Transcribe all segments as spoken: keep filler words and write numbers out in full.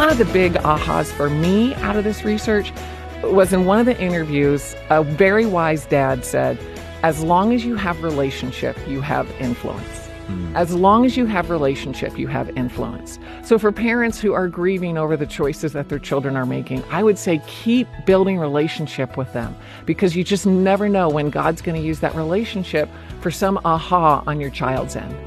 one of the big ahas for me out of this research was in one of the interviews, a very wise dad said, as long as you have relationship, you have influence. Mm. As long as you have relationship, you have influence. So for parents who are grieving over the choices that their children are making, I would say keep building relationship with them, because you just never know when God's going to use that relationship for some aha on your child's end.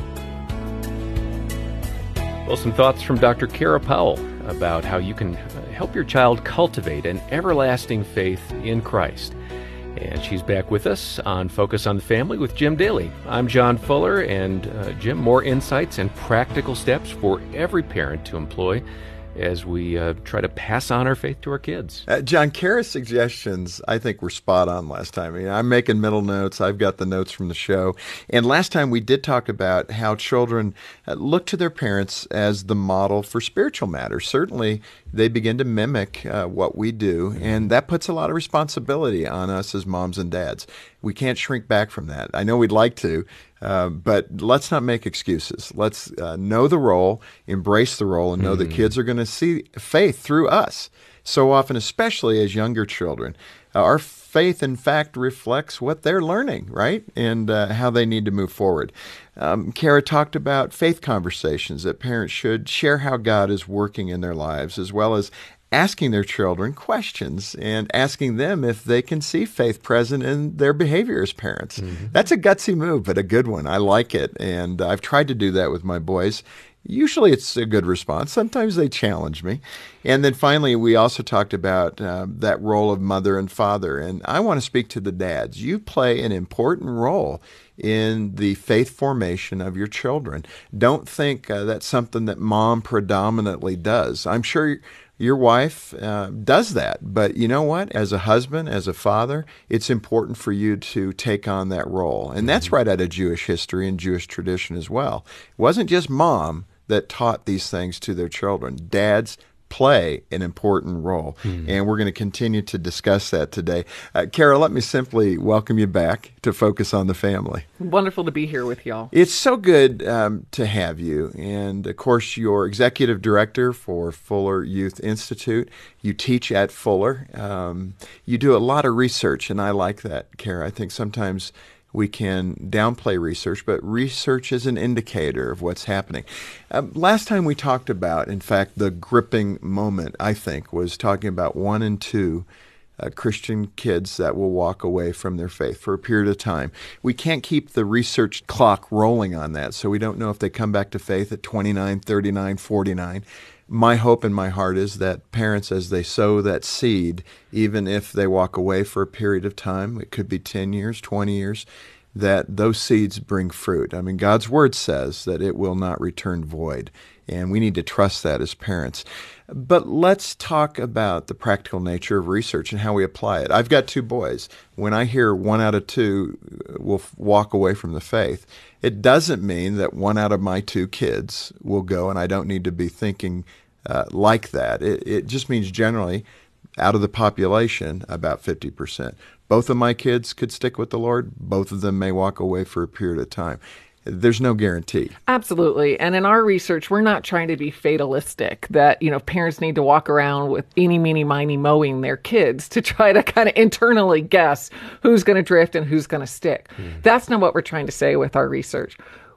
Well, some thoughts from Doctor Kara Powell about how you can help your child cultivate an everlasting faith in Christ. And she's back with us on Focus on the Family with Jim Daly. I'm John Fuller, and uh, Jim, more insights and practical steps for every parent to employ as we uh, try to pass on our faith to our kids. Uh, John, Kara's suggestions, I think, were spot on last time. I mean, I'm making mental notes. I've got the notes from the show. And last time we did talk about how children uh, look to their parents as the model for spiritual matters. Certainly, they begin to mimic uh, what we do, and that puts a lot of responsibility on us as moms and dads. We can't shrink back from that. I know we'd like to, uh, but let's not make excuses. Let's uh, know the role, embrace the role, and know mm-hmm. that kids are going to see faith through us. So often, especially as younger children, uh, our faith, in fact, reflects what they're learning, right? And uh, how they need to move forward. Um, Kara talked about faith conversations, that parents should share how God is working in their lives, as well as asking their children questions and asking them if they can see faith present in their behavior as parents. Mm-hmm. That's a gutsy move, but a good one. I like it, and I've tried to do that with my boys. Usually it's a good response. Sometimes they challenge me. And then finally, we also talked about uh, that role of mother and father. And I want to speak to the dads. You play an important role in the faith formation of your children. Don't think uh, that's something that mom predominantly does. I'm sure your wife uh, does that. But you know what? As a husband, as a father, it's important for you to take on that role. And that's right out of Jewish history and Jewish tradition as well. It wasn't just mom that taught these things to their children. Dads play an important role. Mm. And we're going to continue to discuss that today. Uh, Kara, let me simply welcome you back to Focus on the Family. Wonderful to be here with y'all. It's so good um, to have you. And, of course, you're executive director for Fuller Youth Institute. You teach at Fuller. Um, you do a lot of research, and I like that, Kara. I think sometimes we can downplay research, but research is an indicator of what's happening. Uh, last time we talked about, in fact, the gripping moment, I think, was talking about one and two uh, Christian kids that will walk away from their faith for a period of time. We can't keep the research clock rolling on that, so we don't know if they come back to faith at twenty-nine, thirty-nine, forty-nine. My hope in my heart is that parents, as they sow that seed, even if they walk away for a period of time, it could be ten years, twenty years, that those seeds bring fruit. I mean, God's Word says that it will not return void, and we need to trust that as parents. But let's talk about the practical nature of research and how we apply it. I've got two boys. When I hear one out of two will walk away from the faith, it doesn't mean that one out of my two kids will go, and I don't need to be thinking uh, like that. It, it just means generally, out of the population, about fifty percent. Both of my kids could stick with the Lord. Both of them may walk away for a period of time. There's no guarantee. Absolutely. And in our research, we're not trying to be fatalistic that, you know, parents need to walk around with eeny, meeny, miny, mowing their kids to try to kind of internally guess who's going to drift and who's going to stick. Mm. That's not what we're trying to say with our research.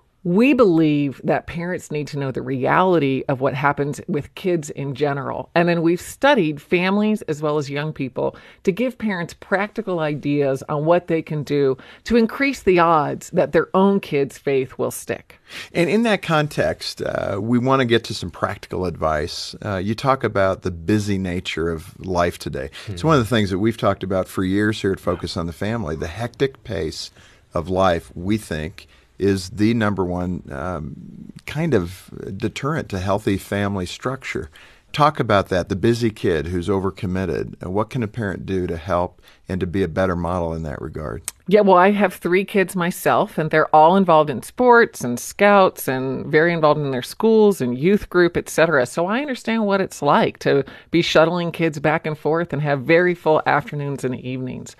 We believe that parents need to know the reality of what happens with kids in general. And then we've studied families as well as young people to give parents practical ideas on what they can do to increase the odds that their own kids' faith will stick. And in that context, uh, we want to get to some practical advice. Uh, you talk about the busy nature of life today. Mm-hmm. It's one of the things that we've talked about for years here at Focus on the Family. The hectic pace of life, we think, is the number one um, kind of deterrent to healthy family structure. Talk about that, the busy kid who's overcommitted. What can a parent do to help and to be a better model in that regard? Yeah, well, I have three kids myself, and they're all involved in sports and scouts and very involved in their schools and youth group, et cetera. So I understand what it's like to be shuttling kids back and forth and have very full afternoons and evenings.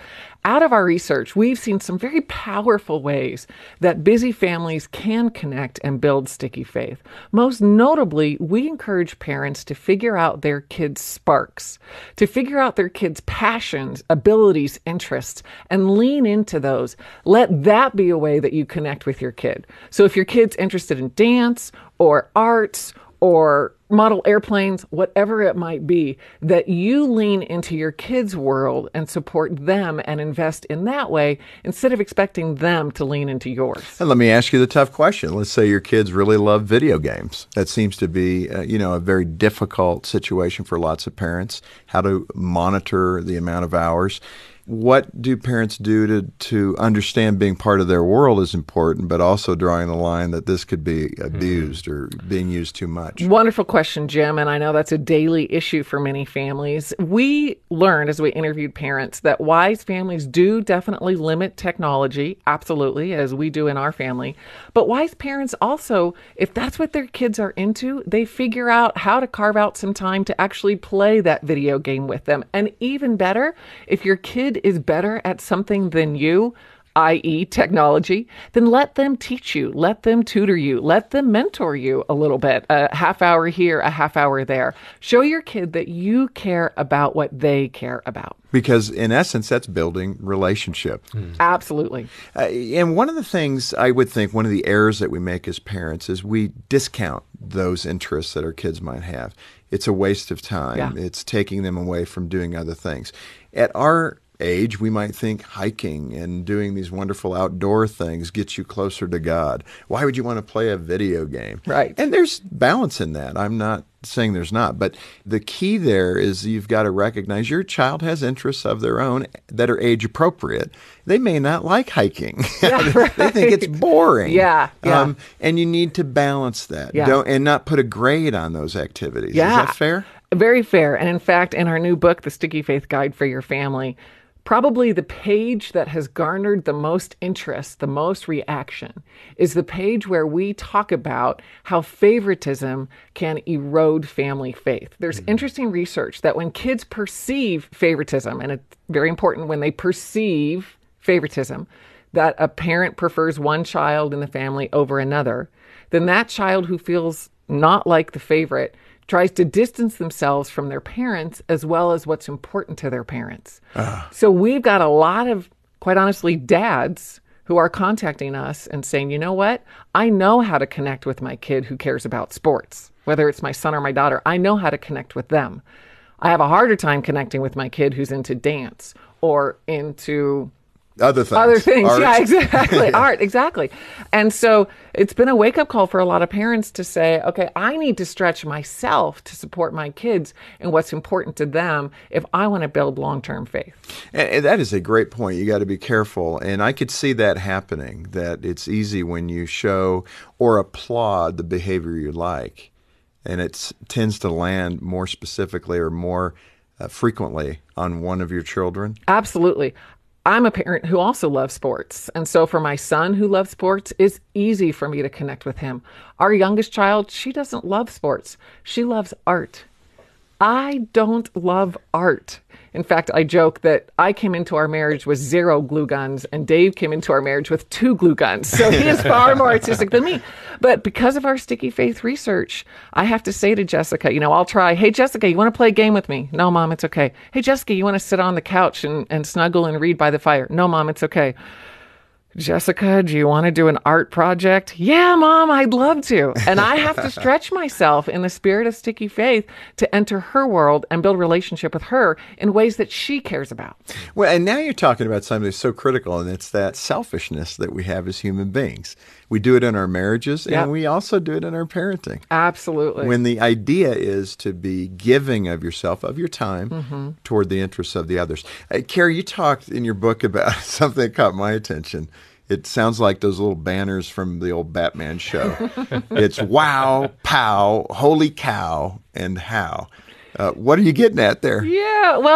out of our research, we've seen some very powerful ways that busy families can connect and build sticky faith. Most notably, we encourage parents to figure out their kids' sparks, to figure out their kids' passions, abilities, interests, and lean into those. Let that be a way that you connect with your kid. So if your kid's interested in dance or arts or model airplanes, whatever it might be, that you lean into your kids' world and support them and invest in that way instead of expecting them to lean into yours. And let me ask you the tough question. Let's say your kids really love video games. That seems to be, uh, you know, a very difficult situation for lots of parents, how to monitor the amount of hours. What do parents do to, to understand being part of their world is important, but also drawing the line that this could be abused mm. or being used too much? Wonderful question, Jim, and I know that's a daily issue for many families. We learned as we interviewed parents that wise families do definitely limit technology, absolutely, as we do in our family. But wise parents also, if that's what their kids are into, they figure out how to carve out some time to actually play that video game with them. And even better, if your kid is better at something than you, that is technology, then let them teach you, let them tutor you, let them mentor you a little bit, a half hour here, a half hour there. Show your kid that you care about what they care about. Because in essence, that's building relationship. Mm. Absolutely. Uh, and one of the things I would think, one of the errors that we make as parents is we discount those interests that our kids might have. It's a waste of time. Yeah. It's taking them away from doing other things. At our age, we might think hiking and doing these wonderful outdoor things gets you closer to God. Why would you want to play a video game? Right. And there's balance in that. I'm not saying there's not. But the key there is you've got to recognize your child has interests of their own that are age appropriate. They may not like hiking. Yeah, right. They think it's boring. Yeah, yeah. Um, and you need to balance that. Yeah. Don't, and not put a grade on those activities. Yeah. Is that fair? Very fair. And in fact, in our new book, The Sticky Faith Guide for Your Family, probably the page that has garnered the most interest, the most reaction, is the page where we talk about how favoritism can erode family faith. There's mm-hmm. interesting research that when kids perceive favoritism, and it's very important when they perceive favoritism, that a parent prefers one child in the family over another, then that child who feels not like the favorite tries to distance themselves from their parents as well as what's important to their parents. Uh. So we've got a lot of, quite honestly, dads who are contacting us and saying, you know what? I know how to connect with my kid who cares about sports, whether it's my son or my daughter. I know how to connect with them. I have a harder time connecting with my kid who's into dance or into Other things. Other things, Art. yeah, exactly. Yeah. Art, exactly. And so it's been a wake-up call for a lot of parents to say, okay, I need to stretch myself to support my kids and what's important to them if I want to build long-term faith. And, and that is a great point. You got to be careful. And I could see that happening, that it's easy when you show or applaud the behavior you like. And it tends to land more specifically or more uh, frequently on one of your children. Absolutely. I'm a parent who also loves sports. And so for my son who loves sports, it's easy for me to connect with him. Our youngest child, she doesn't love sports. She loves art. I don't love art. In fact, I joke that I came into our marriage with zero glue guns and Dave came into our marriage with two glue guns. So he is far more artistic than me. But because of our Sticky Faith research, I have to say to Jessica, you know, I'll try, hey, Jessica, you want to play a game with me? No, Mom, it's okay. Hey, Jessica, you want to sit on the couch and, and snuggle and read by the fire? No, Mom, it's okay. Jessica, do you want to do an art project? Yeah, Mom, I'd love to. And I have to stretch myself in the spirit of Sticky Faith to enter her world and build relationship with her in ways that she cares about. Well, and now you're talking about something that's so critical, and it's that selfishness that we have as human beings. We do it in our marriages, and yep. we also do it in our parenting. Absolutely. When the idea is to be giving of yourself, of your time, mm-hmm. toward the interests of the others. Uh, Carrie, you talked in your book about something that caught my attention. It sounds like those little banners from the old Batman show. It's wow, pow, holy cow, and how. Uh, what are you getting at there? Yeah, well,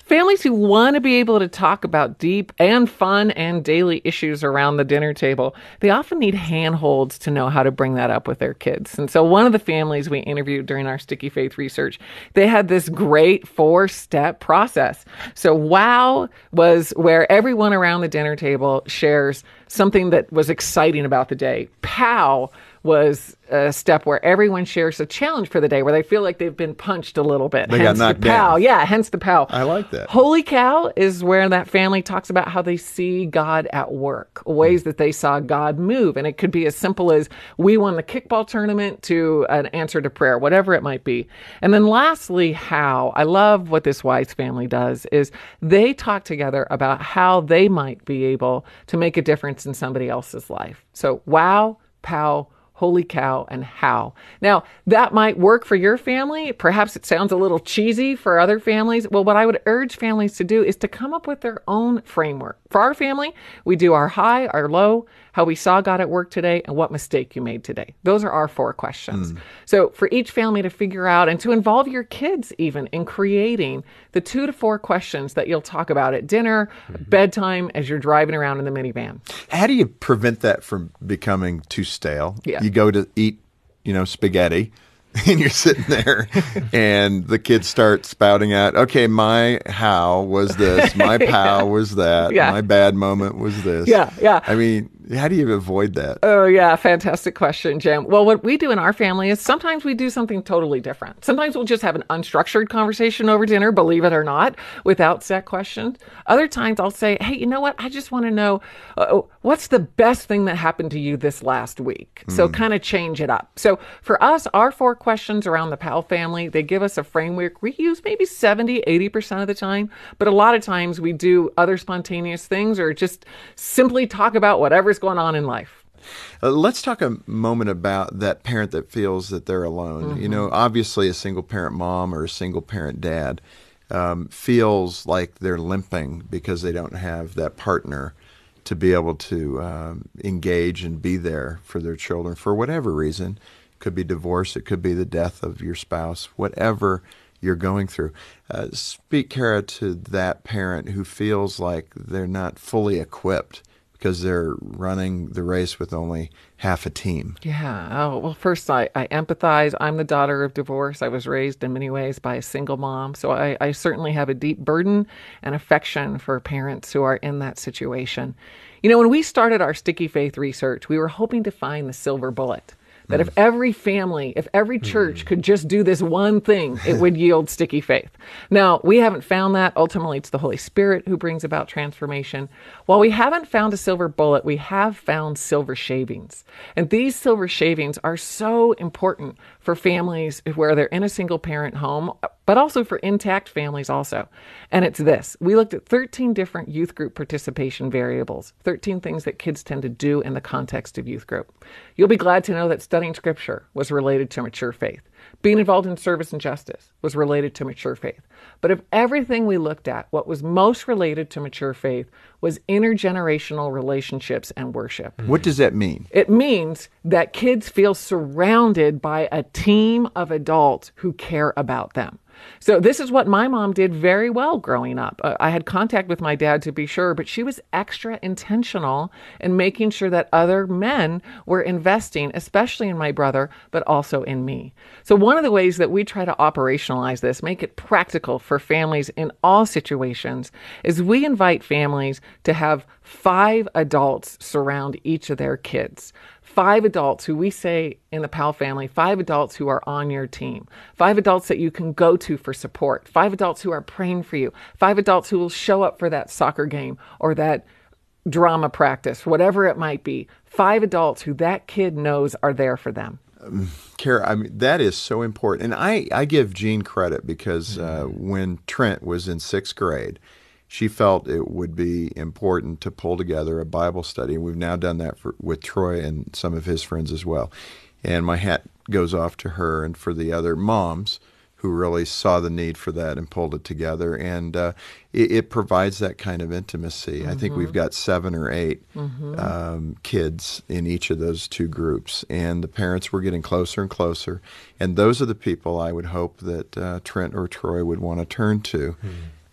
Families who want to be able to talk about deep and fun and daily issues around the dinner table, they often need handholds to know how to bring that up with their kids. And so one of the families we interviewed during our Sticky Faith research, they had this great four-step process. So WOW was where everyone around the dinner table shares something that was exciting about the day. POW was a step where everyone shares a challenge for the day, where they feel like they've been punched a little bit. They hence got knocked the POW. down. Yeah, hence the POW. I like that. Holy cow is where that family talks about how they see God at work, ways that they saw God move. And it could be as simple as we won the kickball tournament to an answer to prayer, whatever it might be. And then lastly, how. I love what this Wise family does is they talk together about how they might be able to make a difference in somebody else's life. So wow, POW, holy cow, and how. Now, that might work for your family. Perhaps it sounds a little cheesy for other families. Well, what I would urge families to do is to come up with their own framework. For our family, we do our high, our low, how we saw God at work today, and what mistake you made today. Those are our four questions. Mm. So for each family to figure out and to involve your kids even in creating the two to four questions that you'll talk about at dinner, mm-hmm. bedtime, as you're driving around in the minivan. How do you prevent that from becoming too stale? Yeah. You go to eat, you know, spaghetti, and you're sitting there, and the kids start spouting out, okay, my how was this, my pow was that, yeah. my bad moment was this. Yeah, yeah. I mean, how do you avoid that? Oh, yeah. Fantastic question, Jim. Well, what we do in our family is sometimes we do something totally different. Sometimes we'll just have an unstructured conversation over dinner, believe it or not, without set questions. Other times I'll say, hey, you know what? I just want to know uh, what's the best thing that happened to you this last week? Mm. So kind of change it up. So for us, our four questions around the Powell family, they give us a framework we use maybe seventy, eighty percent of the time. But a lot of times we do other spontaneous things or just simply talk about whatever's going on in life. Uh, let's talk a moment about that parent that feels that they're alone. Mm-hmm. You know, obviously a single parent mom or a single parent dad um, feels like they're limping because they don't have that partner to be able to um, engage and be there for their children for whatever reason. It could be divorce, it could be the death of your spouse, whatever you're going through. Uh, speak, Kara, to that parent who feels like they're not fully equipped because they're running the race with only half a team. Yeah. Oh, well, first, I, I empathize. I'm the daughter of divorce. I was raised in many ways by a single mom. So I, I certainly have a deep burden and affection for parents who are in that situation. You know, when we started our Sticky Faith research, we were hoping to find the silver bullet. That if every family, if every church could just do this one thing, it would yield sticky faith. Now, we haven't found that. Ultimately, it's the Holy Spirit who brings about transformation. While we haven't found a silver bullet, we have found silver shavings. And these silver shavings are so important for families where they're in a single parent home, but also for intact families also. And it's this. We looked at thirteen different youth group participation variables, thirteen things that kids tend to do in the context of youth group. You'll be glad to know that studying scripture was related to mature faith. Being involved in service and justice was related to mature faith. But of everything we looked at, what was most related to mature faith was intergenerational relationships and worship. What does that mean? It means that kids feel surrounded by a team of adults who care about them. So this is what my mom did very well growing up. Uh, I had contact with my dad to be sure, but she was extra intentional in making sure that other men were investing, especially in my brother, but also in me. So one of the ways that we try to operationalize this, make it practical for families in all situations, is we invite families to have five adults surround each of their kids. Five adults who we say in the Powell family, five adults who are on your team, five adults that you can go to for support, five adults who are praying for you, five adults who will show up for that soccer game or that drama practice, whatever it might be, five adults who that kid knows are there for them. Um, Kara, I mean, that is so important. And I, I give Jean credit because uh, when Trent was in sixth grade, she felt it would be important to pull together a Bible study. And we've now done that for, with Troy and some of his friends as well. And my hat goes off to her and for the other moms who really saw the need for that and pulled it together. And uh, it, it provides that kind of intimacy. Mm-hmm. I think we've got seven or eight mm-hmm. um, kids in each of those two groups. And the parents were getting closer and closer. And those are the people I would hope that uh, Trent or Troy would want to turn to. Mm-hmm.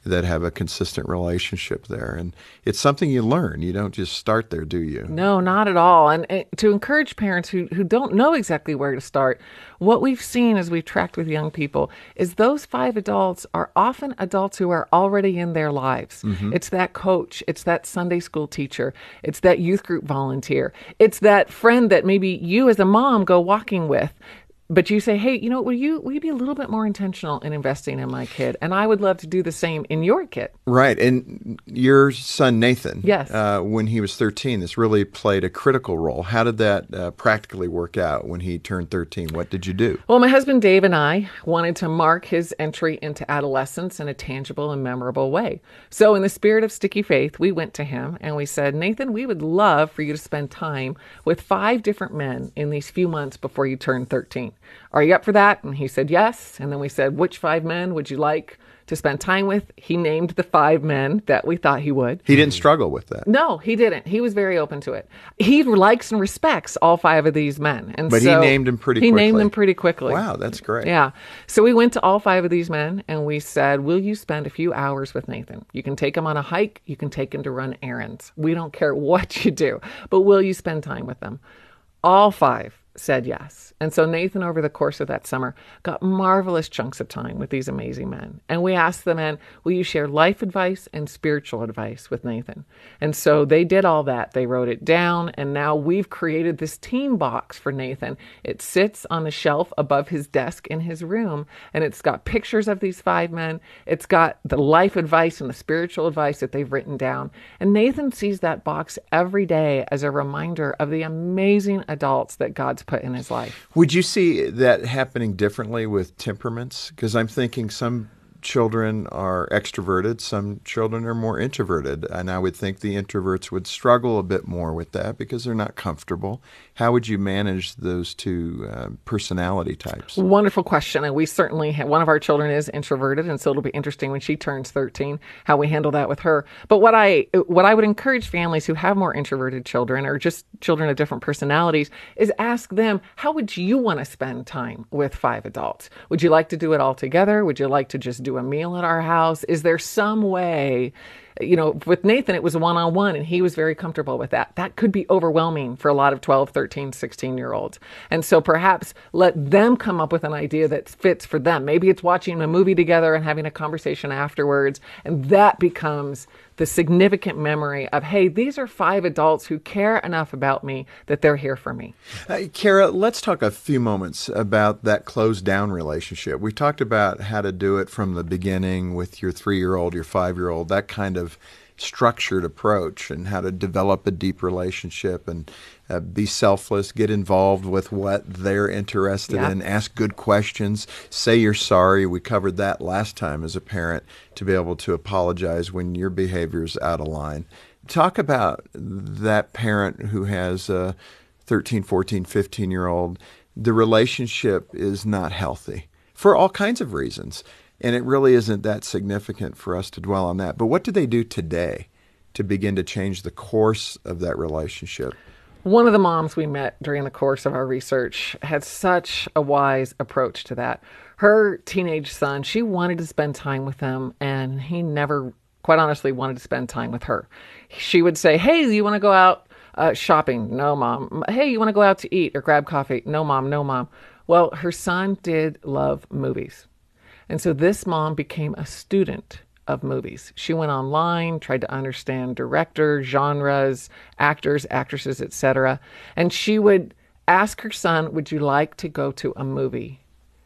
that have a consistent relationship there. And it's something you learn. You don't just start there, do you? No, not at all. And uh, to encourage parents who, who don't know exactly where to start, what we've seen as we've tracked with young people is those five adults are often adults who are already in their lives. Mm-hmm. It's that coach. It's that Sunday school teacher. It's that youth group volunteer. It's that friend that maybe you as a mom go walking with. But you say, hey, you know, will you will you be a little bit more intentional in investing in my kid? And I would love to do the same in your kid. Right. And your son, Nathan, yes. uh, when he was thirteen, this really played a critical role. How did that uh, practically work out when he turned thirteen? What did you do? Well, my husband Dave and I wanted to mark his entry into adolescence in a tangible and memorable way. So in the spirit of Sticky Faith, we went to him and we said, Nathan, we would love for you to spend time with five different men in these few months before you turn thirteen. Are you up for that? And he said yes. And then we said, which five men would you like to spend time with? He named the five men that we thought he would. He didn't struggle with that. No, he didn't. He was very open to it. He likes and respects all five of these men. And but so he named them pretty he quickly. He named them pretty quickly. Wow, that's great. Yeah. So we went to all five of these men and we said, will you spend a few hours with Nathan? You can take him on a hike. You can take him to run errands. We don't care what you do, but will you spend time with them? All five said yes. And so Nathan, over the course of that summer, got marvelous chunks of time with these amazing men. And we asked the men, will you share life advice and spiritual advice with Nathan? And so they did all that. They wrote it down. And now we've created this team box for Nathan. It sits on the shelf above his desk in his room. And it's got pictures of these five men. It's got the life advice and the spiritual advice that they've written down. And Nathan sees that box every day as a reminder of the amazing adults that God's put in his life. Would you see that happening differently with temperaments? Because I'm thinking some children are extroverted, some children are more introverted, and I would think the introverts would struggle a bit more with that because they're not comfortable. How would you manage those two uh, personality types? Wonderful question, and we certainly have, one of our children is introverted, and so it'll be interesting when she turns thirteen how we handle that with her. But what I what I would encourage families who have more introverted children or just children of different personalities is ask them, how would you want to spend time with five adults? Would you like to do it all together? Would you like to just do a meal at our house? Is there some way? You know, with Nathan, it was one-on-one, and he was very comfortable with that. That could be overwhelming for a lot of twelve, thirteen, sixteen-year-olds. And so perhaps let them come up with an idea that fits for them. Maybe it's watching a movie together and having a conversation afterwards, and that becomes the significant memory of, hey, these are five adults who care enough about me that they're here for me. Uh, Kara, let's talk a few moments about that closed-down relationship. We talked about how to do it from the beginning with your three-year-old, your five-year-old, that kind of structured approach, and how to develop a deep relationship and uh, be selfless, get involved with what they're interested yeah. in, ask good questions, say you're sorry. We covered that last time as a parent, to be able to apologize when your behavior is out of line. Talk about that parent who has a thirteen, fourteen, fifteen-year-old. The relationship is not healthy for all kinds of reasons. And it really isn't that significant for us to dwell on that. But what do they do today to begin to change the course of that relationship? One of the moms we met during the course of our research had such a wise approach to that. Her teenage son, she wanted to spend time with him, and he never, quite honestly, wanted to spend time with her. She would say, hey, you want to go out uh, shopping? No, Mom. Hey, you want to go out to eat or grab coffee? No, Mom. No, Mom. Well, her son did love movies. And so this mom became a student of movies. She went online, tried to understand directors, genres, actors, actresses, et cetera. And she would ask her son, would you like to go to a movie?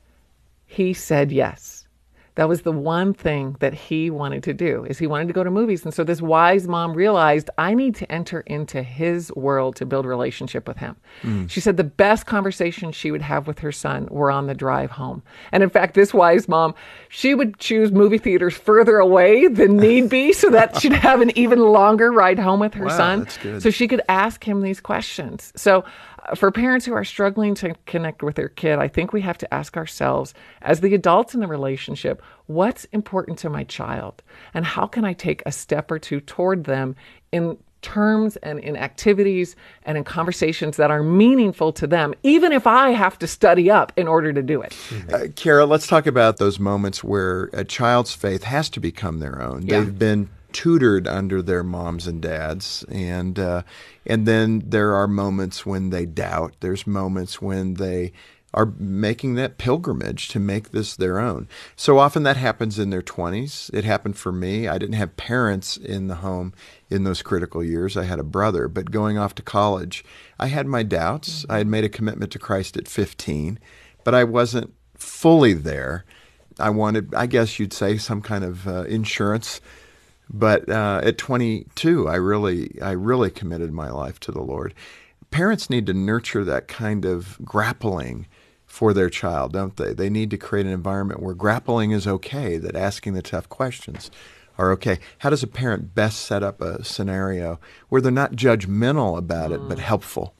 He said yes. That was the one thing that he wanted to do, is he wanted to go to movies. And so this wise mom realized, I need to enter into his world to build a relationship with him. Mm. She said the best conversations she would have with her son were on the drive home. And in fact, this wise mom, she would choose movie theaters further away than need be so that she'd have an even longer ride home with her wow, son. That's good. So she could ask him these questions. So uh, for parents who are struggling to connect with their kid, I think we have to ask ourselves, as the adults in the relationship, what's important to my child? And how can I take a step or two toward them in terms and in activities and in conversations that are meaningful to them, even if I have to study up in order to do it. Uh, Kara, let's talk about those moments where a child's faith has to become their own. Yeah. They've been tutored under their moms and dads, and uh, and then there are moments when they doubt. There's moments when they are making that pilgrimage to make this their own. So often that happens in their twenties. It happened for me. I didn't have parents in the home in those critical years. I had a brother, but going off to college, I had my doubts. Mm-hmm. I had made a commitment to Christ at fifteen, but I wasn't fully there. I wanted, I guess you'd say, some kind of uh, insurance. But uh, at twenty-two, I really, I really committed my life to the Lord. Parents need to nurture that kind of grappling for their child, don't they? They need to create an environment where grappling is okay, that asking the tough questions are okay. How does a parent best set up a scenario where they're not judgmental about it, but helpful?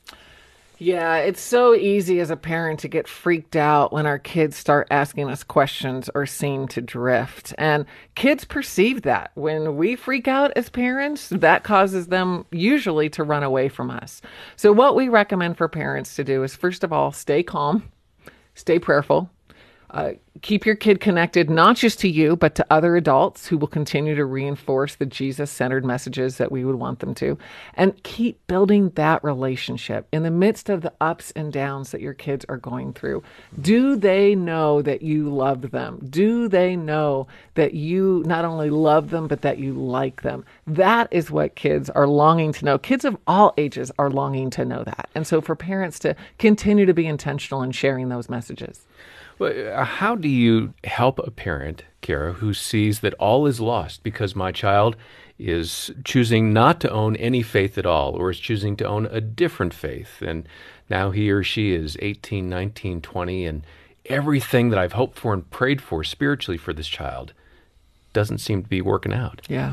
Yeah, it's so easy as a parent to get freaked out when our kids start asking us questions or seem to drift. And kids perceive that. When we freak out as parents, that causes them usually to run away from us. So what we recommend for parents to do is, first of all, stay calm, stay prayerful. Uh, keep your kid connected, not just to you, but to other adults who will continue to reinforce the Jesus-centered messages that we would want them to. And keep building that relationship in the midst of the ups and downs that your kids are going through. Do they know that you love them? Do they know that you not only love them, but that you like them? That is what kids are longing to know. Kids of all ages are longing to know that. And so for parents to continue to be intentional in sharing those messages. Well, how do you help a parent, Kara, who sees that all is lost because my child is choosing not to own any faith at all, or is choosing to own a different faith, and now he or she is eighteen, nineteen, twenty, and everything that I've hoped for and prayed for spiritually for this child doesn't seem to be working out? Yeah.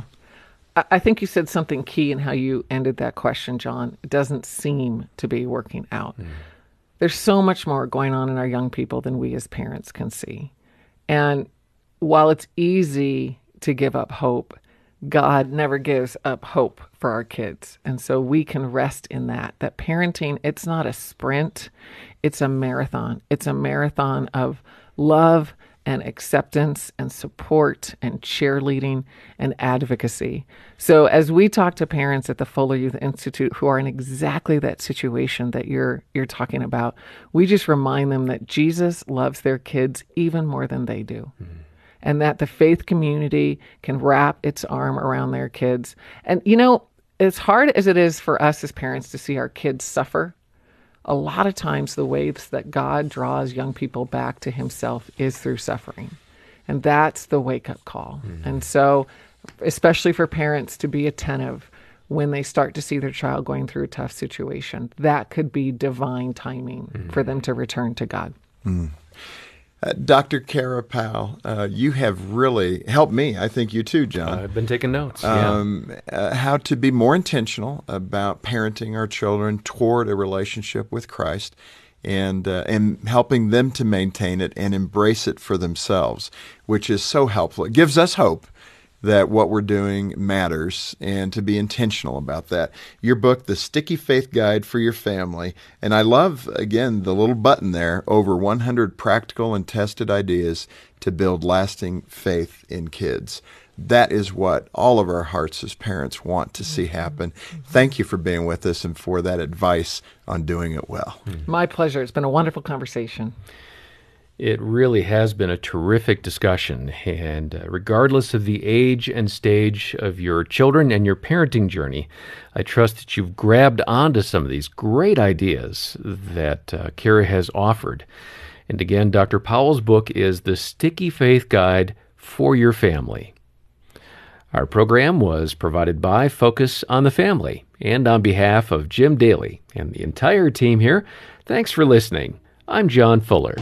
I think you said something key in how you ended that question, John. It doesn't seem to be working out. Mm. There's so much more going on in our young people than we as parents can see. And while it's easy to give up hope, God never gives up hope for our kids. And so we can rest in that, that parenting, it's not a sprint, it's a marathon. It's a marathon of love and acceptance and support and cheerleading and advocacy. So as we talk to parents at the Fuller Youth Institute who are in exactly that situation that you're you're talking about, we just remind them that Jesus loves their kids even more than they do. Mm-hmm. And that the faith community can wrap its arm around their kids. And you know, as hard as it is for us as parents to see our kids suffer, a lot of times the ways that God draws young people back to himself is through suffering. And that's the wake-up call. Mm-hmm. And so, especially for parents to be attentive when they start to see their child going through a tough situation, that could be divine timing mm-hmm. for them to return to God. Mm. Uh, Doctor Kara Powell, uh, you have really helped me. I think you too, John. Uh, I've been taking notes. Um, yeah. uh, how to be more intentional about parenting our children toward a relationship with Christ, and uh, and helping them to maintain it and embrace it for themselves, which is so helpful. It gives us hope that what we're doing matters, and to be intentional about that. Your book, The Sticky Faith Guide for Your Family, and I love, again, the little button there, over one hundred practical and tested ideas to build lasting faith in kids. That is what all of our hearts as parents want to see happen. Thank you for being with us and for that advice on doing it well. My pleasure. It's been a wonderful conversation. It really has been a terrific discussion, and uh, regardless of the age and stage of your children and your parenting journey, I trust that you've grabbed onto some of these great ideas that uh, Kara has offered. And again, Doctor Powell's book is The Sticky Faith Guide for Your Family. Our program was provided by Focus on the Family, and on behalf of Jim Daly and the entire team here, thanks for listening. I'm John Fuller.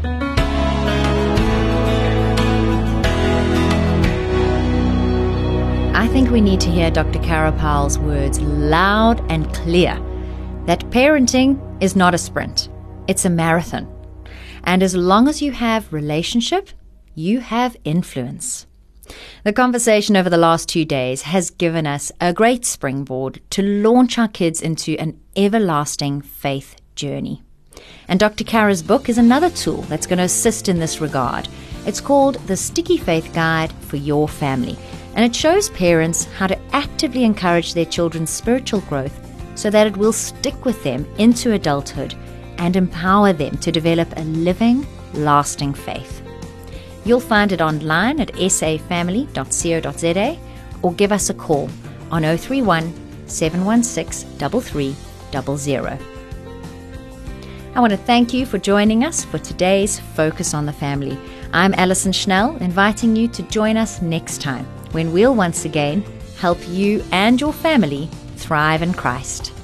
I think we need to hear Doctor Kara Powell's words loud and clear, that parenting is not a sprint, it's a marathon. And as long as you have relationship, you have influence. The conversation over the last two days has given us a great springboard to launch our kids into an everlasting faith journey. And Doctor Kara's book is another tool that's going to assist in this regard. It's called The Sticky Faith Guide for Your Family, and it shows parents how to actively encourage their children's spiritual growth so that it will stick with them into adulthood and empower them to develop a living, lasting faith. You'll find it online at s a family dot co dot z a or give us a call on zero three one, seven one six, three three zero zero. I want to thank you for joining us for today's Focus on the Family. I'm Alison Schnell, inviting you to join us next time when we'll once again help you and your family thrive in Christ.